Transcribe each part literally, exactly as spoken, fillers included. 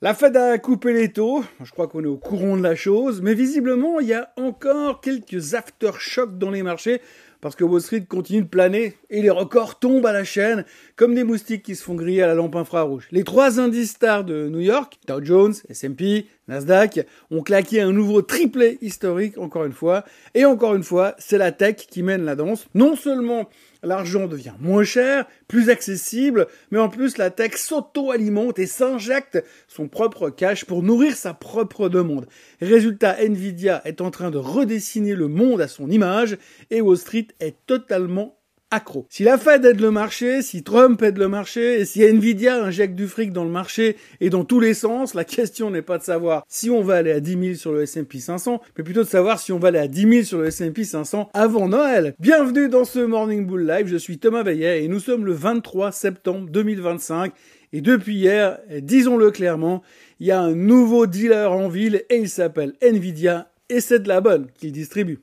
La Fed a coupé les taux, je crois qu'on est au courant de la chose, mais visiblement il y a encore quelques aftershocks dans les marchés, parce que Wall Street continue de planer et les records tombent à la chaîne, comme des moustiques qui se font griller à la lampe infrarouge. Les trois indices stars de New York, Dow Jones, S and P, Nasdaq, ont claqué un nouveau triplé historique, encore une fois, et encore une fois, c'est la tech qui mène la danse. Non seulement l'argent devient moins cher, plus accessible, mais en plus la tech s'auto-alimente et s'injecte son propre cash pour nourrir sa propre demande. Résultat, Nvidia est en train de redessiner le monde à son image et Wall Street est totalement accro. Si la Fed aide le marché, si Trump aide le marché, et si Nvidia injecte du fric dans le marché et dans tous les sens, la question n'est pas de savoir si on va aller à dix mille sur le S and P cinq cents, mais plutôt de savoir si on va aller à dix mille sur le S and P cinq cents avant Noël. Bienvenue dans ce Morning Bull Live, je suis Thomas Veillet et nous sommes le vingt-trois septembre deux mille vingt-cinq. Et depuis hier, disons-le clairement, il y a un nouveau dealer en ville et il s'appelle Nvidia et c'est de la bonne qu'il distribue.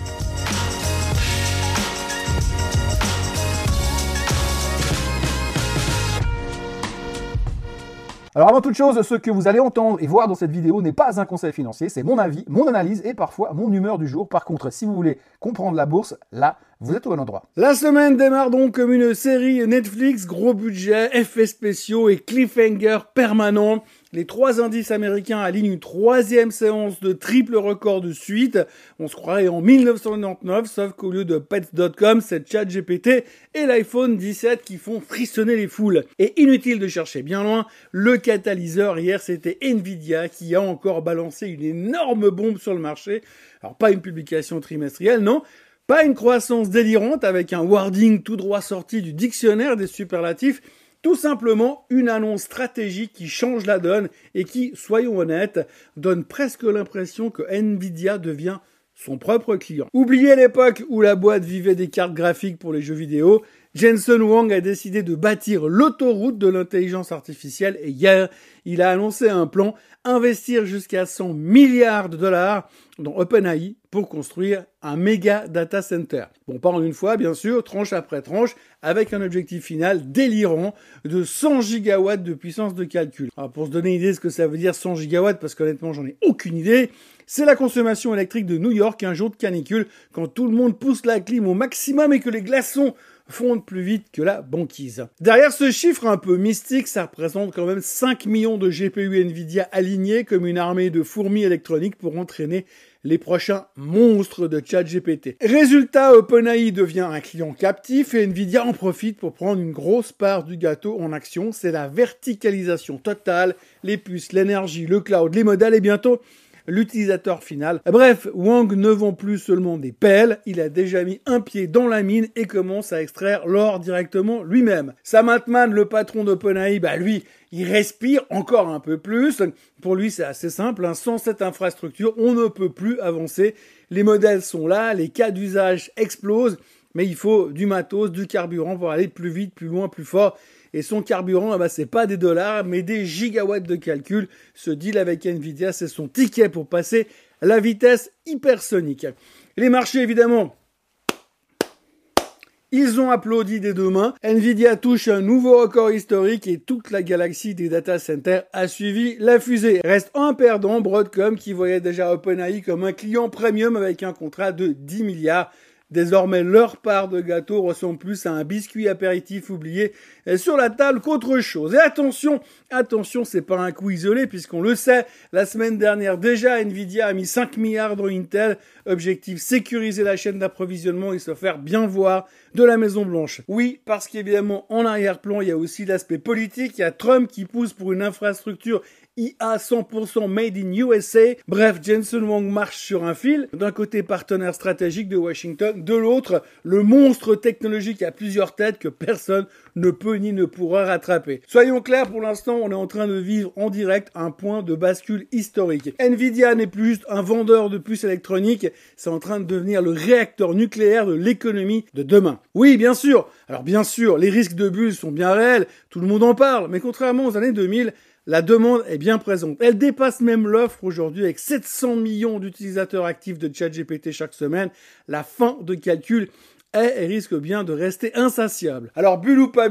Alors avant toute chose, ce que vous allez entendre et voir dans cette vidéo n'est pas un conseil financier, c'est mon avis, mon analyse et parfois mon humeur du jour. Par contre, si vous voulez comprendre la bourse, là, vous êtes au bon endroit. La semaine démarre donc comme une série Netflix, gros budget, effets spéciaux et cliffhanger permanent. Les trois indices américains alignent une troisième séance de triple record de suite. On se croirait en mille neuf cent quatre-vingt-dix-neuf, sauf qu'au lieu de pets point com, c'est ChatGPT et l'iPhone dix-sept qui font frissonner les foules. Et inutile de chercher bien loin, le catalyseur hier c'était Nvidia qui a encore balancé une énorme bombe sur le marché. Alors pas une publication trimestrielle, non. Pas une croissance délirante avec un wording tout droit sorti du dictionnaire des superlatifs. Tout simplement une annonce stratégique qui change la donne et qui, soyons honnêtes, donne presque l'impression que Nvidia devient son propre client. Oubliez l'époque où la boîte vivait des cartes graphiques pour les jeux vidéo, Jensen Huang a décidé de bâtir l'autoroute de l'intelligence artificielle et hier, il a annoncé un plan investir jusqu'à cent milliards de dollars dans OpenAI pour construire un méga data center. Bon, pas en une fois, bien sûr, tranche après tranche, avec un objectif final délirant de cent gigawatts de puissance de calcul. Alors, pour se donner une idée de ce que ça veut dire cent gigawatts, parce qu'honnêtement, j'en ai aucune idée, c'est la consommation électrique de New York un jour de canicule, quand tout le monde pousse la clim au maximum et que les glaçons fondent plus vite que la banquise. Derrière ce chiffre un peu mystique, ça représente quand même cinq millions de G P U Nvidia alignés comme une armée de fourmis électroniques pour entraîner les prochains monstres de ChatGPT. Résultat, OpenAI devient un client captif et Nvidia en profite pour prendre une grosse part du gâteau en action. C'est la verticalisation totale, les puces, l'énergie, le cloud, les modèles et bientôt l'utilisateur final. Bref, Wang ne vend plus seulement des pelles, il a déjà mis un pied dans la mine et commence à extraire l'or directement lui-même. Sam Altman, le patron d'OpenAI, bah lui, il respire encore un peu plus. Pour lui, c'est assez simple, hein. Sans cette infrastructure, on ne peut plus avancer. Les modèles sont là, les cas d'usage explosent, mais il faut du matos, du carburant pour aller plus vite, plus loin, plus fort. Et son carburant, eh ben, c'est pas des dollars, mais des gigawatts de calcul. Ce deal avec Nvidia, c'est son ticket pour passer à la vitesse hypersonique. Les marchés, évidemment, ils ont applaudi des deux mains. Nvidia touche un nouveau record historique et toute la galaxie des data centers a suivi la fusée. Reste un perdant, Broadcom, qui voyait déjà OpenAI comme un client premium avec un contrat de dix milliards. Désormais, leur part de gâteau ressemble plus à un biscuit apéritif oublié sur la table qu'autre chose. Et attention, attention, c'est pas un coup isolé puisqu'on le sait, la semaine dernière déjà, Nvidia a mis cinq milliards dans Intel. Objectif, sécuriser la chaîne d'approvisionnement et se faire bien voir de la Maison Blanche. Oui, parce qu'évidemment, en arrière-plan, il y a aussi l'aspect politique. Il y a Trump qui pousse pour une infrastructure I A cent pour cent made in U S A. Bref, Jensen Huang marche sur un fil. D'un côté, partenaire stratégique de Washington. De l'autre, le monstre technologique à plusieurs têtes que personne ne peut ni ne pourra rattraper. Soyons clairs, pour l'instant, on est en train de vivre en direct un point de bascule historique. Nvidia n'est plus juste un vendeur de puces électroniques, c'est en train de devenir le réacteur nucléaire de l'économie de demain. Oui, bien sûr. Alors bien sûr, les risques de bulles sont bien réels, tout le monde en parle, mais contrairement aux années deux mille, la demande est bien présente. Elle dépasse même l'offre aujourd'hui avec sept cents millions d'utilisateurs actifs de ChatGPT chaque semaine. La fin de calcul est et risque bien de rester insatiable. Alors bulle ou pas bulle,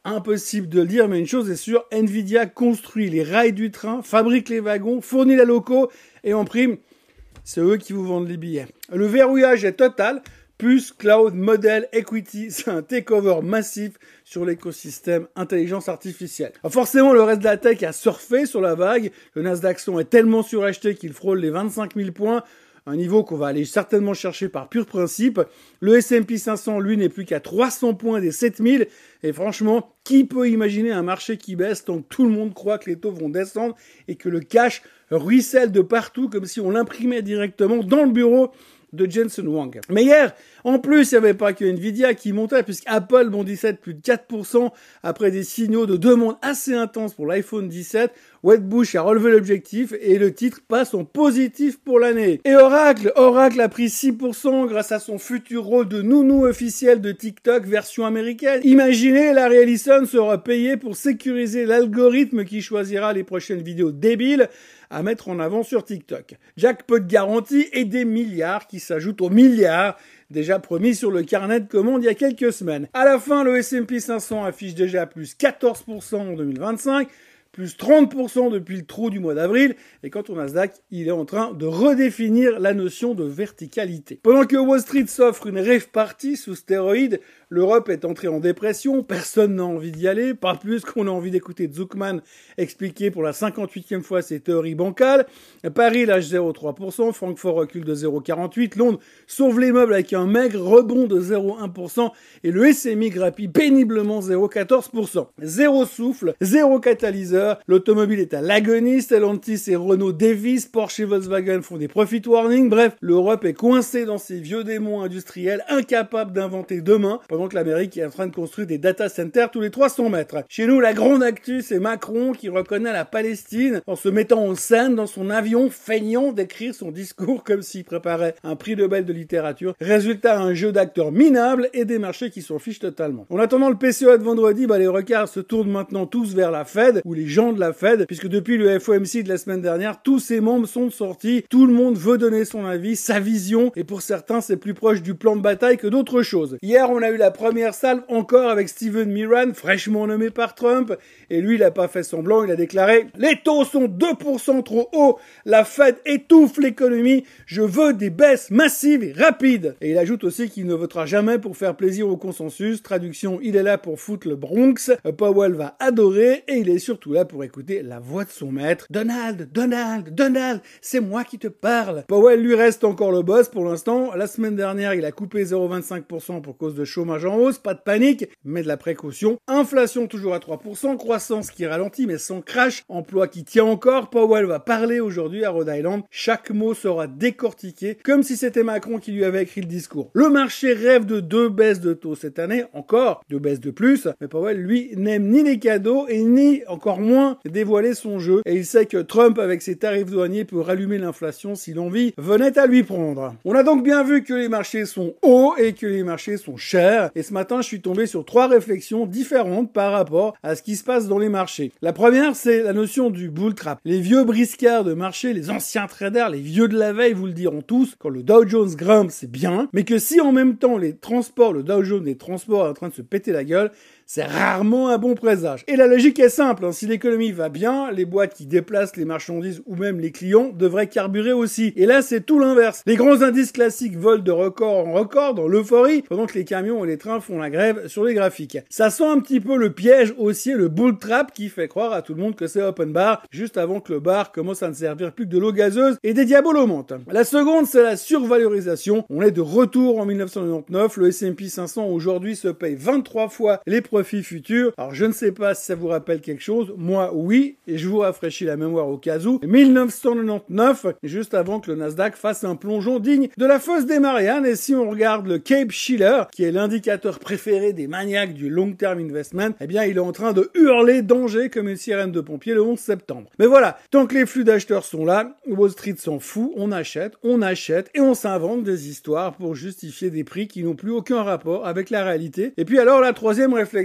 Impossible de le dire, mais une chose est sûre, Nvidia construit les rails du train, fabrique les wagons, fournit les locaux et en prime, c'est eux qui vous vendent les billets. Le verrouillage est total. Plus cloud, model, equity, c'est un takeover massif sur l'écosystème intelligence artificielle. Alors forcément, le reste de la tech a surfé sur la vague. Le Nasdaq cent est tellement suracheté qu'il frôle les vingt-cinq mille points, un niveau qu'on va aller certainement chercher par pur principe. Le S and P cinq cents, lui, n'est plus qu'à trois cents points des sept mille. Et franchement, qui peut imaginer un marché qui baisse tant que tout le monde croit que les taux vont descendre et que le cash ruisselle de partout comme si on l'imprimait directement dans le bureau de Jensen Huang. Mais hier, en plus, il n'y avait pas que Nvidia qui montait, puisque Apple bondissait de plus de quatre pour cent après des signaux de demande assez intenses pour l'iPhone dix-sept. Wedbush a relevé l'objectif et le titre passe en positif pour l'année. Et Oracle, Oracle a pris six pour cent grâce à son futur rôle de nounou officiel de TikTok version américaine. Imaginez, Larry Ellison sera payé pour sécuriser l'algorithme qui choisira les prochaines vidéos débiles à mettre en avant sur TikTok. Jackpot garanti et des milliards qui s'ajoutent aux milliards déjà promis sur le carnet de commandes il y a quelques semaines. À la fin, le S and P cinq cents affiche déjà plus quatorze pour cent en deux mille vingt-cinq, plus trente pour cent depuis le trou du mois d'avril, et quant au Nasdaq, il est en train de redéfinir la notion de verticalité. Pendant que Wall Street s'offre une rave party sous stéroïdes, l'Europe est entrée en dépression, personne n'a envie d'y aller, pas plus qu'on a envie d'écouter Zuckman expliquer pour la cinquante-huitième fois ses théories bancales. Paris lâche zéro virgule trois pour cent, Francfort recule de zéro virgule quarante-huit, Londres sauve les meubles avec un maigre rebond de zéro virgule un pour cent et le S M I grappille péniblement zéro virgule quatorze pour cent. Zéro souffle, zéro catalyseur, l'automobile est à l'agonie, Stellantis et Renault dévissent, Porsche et Volkswagen font des profit warnings, bref, l'Europe est coincée dans ses vieux démons industriels, incapable d'inventer demain, pendant que l'Amérique est en train de construire des data centers tous les trois cents mètres. Chez nous, la grande actu, c'est Macron qui reconnaît la Palestine en se mettant en scène dans son avion, feignant d'écrire son discours comme s'il préparait un prix Nobel de littérature. Résultat, un jeu d'acteurs minables et des marchés qui s'en fichent totalement. En attendant le P C E de vendredi, bah, les regards se tournent maintenant tous vers la Fed, ou les gens de la Fed, puisque depuis le F O M C de la semaine dernière, tous ses membres sont sortis, tout le monde veut donner son avis, sa vision, et pour certains, c'est plus proche du plan de bataille que d'autres choses. Hier, on a eu la première salve encore avec Steven Miran, fraîchement nommé par Trump, et lui, il a pas fait semblant, il a déclaré « Les taux sont deux pour cent trop hauts, la Fed étouffe l'économie, je veux des baisses massives et rapides ». Et il ajoute aussi qu'il ne votera jamais pour faire plaisir au consensus, traduction, il est là pour foutre le Bronx, Powell va adorer, et il est surtout là pour écouter la voix de son maître. « Donald, Donald, Donald, c'est moi qui te parle !» Powell lui reste encore le boss pour l'instant. La semaine dernière, il a coupé zéro virgule vingt-cinq pour cent pour cause de chômage en hausse, pas de panique, mais de la précaution. Inflation toujours à trois pour cent, croissance qui ralentit mais sans crash, emploi qui tient encore. Powell va parler aujourd'hui à Rhode Island. Chaque mot sera décortiqué, comme si c'était Macron qui lui avait écrit le discours. Le marché rêve de deux baisses de taux cette année, encore deux baisses de plus, mais Powell, lui, n'aime ni les cadeaux et ni, encore moins, dévoiler son jeu. Et il sait que Trump, avec ses tarifs douaniers, peut rallumer l'inflation si l'envie venait à lui prendre. On a donc bien vu que les marchés sont hauts et que les marchés sont chers. Et ce matin, je suis tombé sur trois réflexions différentes par rapport à ce qui se passe dans les marchés. La première, c'est la notion du bull trap. Les vieux briscards de marché, les anciens traders, les vieux de la veille vous le diront tous, quand le Dow Jones grimpe, c'est bien, mais que si en même temps les transports, le Dow Jones des transports est en train de se péter la gueule, c'est rarement un bon présage. Et la logique est simple, hein. Si l'économie va bien, les boîtes qui déplacent les marchandises ou même les clients devraient carburer aussi. Et là, c'est tout l'inverse. Les grands indices classiques volent de record en record dans l'euphorie, pendant que les camions et les trains font la grève sur les graphiques. Ça sent un petit peu le piège haussier, le bull trap qui fait croire à tout le monde que c'est open bar, juste avant que le bar commence à ne servir plus que de l'eau gazeuse et des diabolomantes. La seconde, c'est la survalorisation. On est de retour en mille neuf cent quatre-vingt-dix-neuf. Le S and P cinq cents aujourd'hui se paye vingt-trois fois les profits futurs. Alors je ne sais pas si ça vous rappelle quelque chose, moi oui, et je vous rafraîchis la mémoire au cas où. mille neuf cent quatre-vingt-dix-neuf, juste avant que le Nasdaq fasse un plongeon digne de la fosse des Mariannes, et si on regarde le Cape-Shiller, qui est l'indicateur préféré des maniaques du long-term investment, eh bien il est en train de hurler danger comme une sirène de pompier le onze septembre. Mais voilà, tant que les flux d'acheteurs sont là, Wall Street s'en fout, on achète, on achète, et on s'invente des histoires pour justifier des prix qui n'ont plus aucun rapport avec la réalité. Et puis alors la troisième réflexion,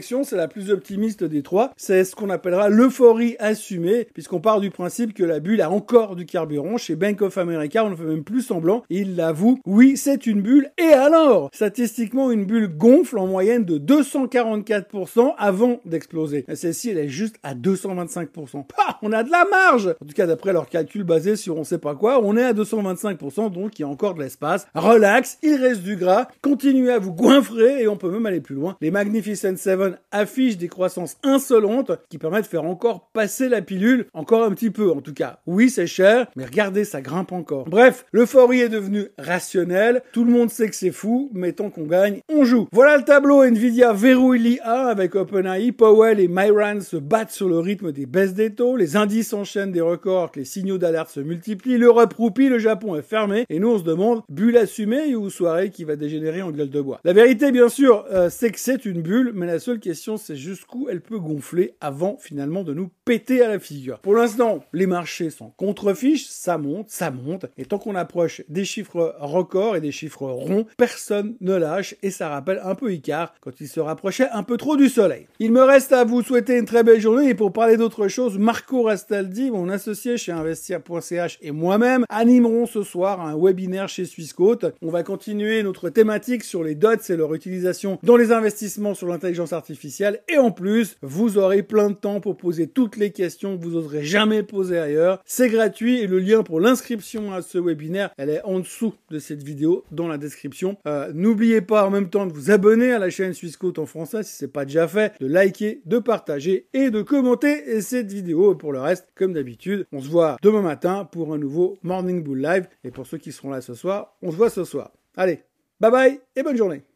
projection, c'est la plus optimiste des trois. C'est ce qu'on appellera l'euphorie assumée, puisqu'on part du principe que la bulle a encore du carburant. Chez Bank of America, on ne fait même plus semblant. Et il l'avoue, oui, c'est une bulle. Et alors, statistiquement, une bulle gonfle en moyenne de deux cent quarante-quatre pour cent avant d'exploser. Celle-ci, elle est juste à deux cent vingt-cinq pour cent. Ah, on a de la marge! En tout cas, d'après leurs calculs basés sur on sait pas quoi, on est à deux cent vingt-cinq pour cent, donc il y a encore de l'espace. Relax, il reste du gras. Continuez à vous goinfrer et on peut même aller plus loin. Les Magnificent Seven affichent des croissances insolentes qui permettent de faire encore passer la pilule, encore un petit peu en tout cas. Oui, c'est cher, mais regardez, ça grimpe encore. Bref, l'euphorie est devenue rationnelle. Tout le monde sait que c'est fou, mais tant qu'on gagne, on joue. Voilà le tableau. Nvidia verrouille l'I A avec OpenAI. Powell et Myran se battent sur le rythme des baisses des taux. Les indices enchaînent des records, que les signaux d'alerte se multiplient. L'Europe roupie, le Japon est fermé. Et nous, on se demande, bulle assumée ou soirée qui va dégénérer en gueule de bois. La vérité, bien sûr, euh, c'est que c'est une bulle, mais la seule question, c'est jusqu'où elle peut gonfler avant, finalement, de nous péter à la figure. Pour l'instant, les marchés sont contre-fiches, ça monte, ça monte. Et tant qu'on approche des chiffres records et des chiffres ronds, personne ne lâche. Et ça rappelle un peu Icare quand il se rapprochait un peu trop du soleil. Il me reste à vous souhaiter une très belle journée. Et pour parler d'autre chose, Marco Rastaldi, mon associé chez investir point c h et moi-même, animerons ce soir un webinaire chez Swissquote. On va continuer notre thématique sur les dots et leur utilisation dans les investissements sur l'intelligence artificielle. Et en plus, vous aurez plein de temps pour poser toutes les questions que vous oserez jamais poser ailleurs. C'est gratuit et le lien pour l'inscription à ce webinaire, elle est en dessous de cette vidéo dans la description. Euh, n'oubliez pas en même temps de vous abonner à la chaîne Swissquote en français si c'est pas déjà fait, de liker, de partager et de commenter cette vidéo. Et pour le reste, comme d'habitude, on se voit demain matin pour un nouveau Morning Bull Live. Et pour ceux qui seront là ce soir, on se voit ce soir. Allez, bye bye et bonne journée.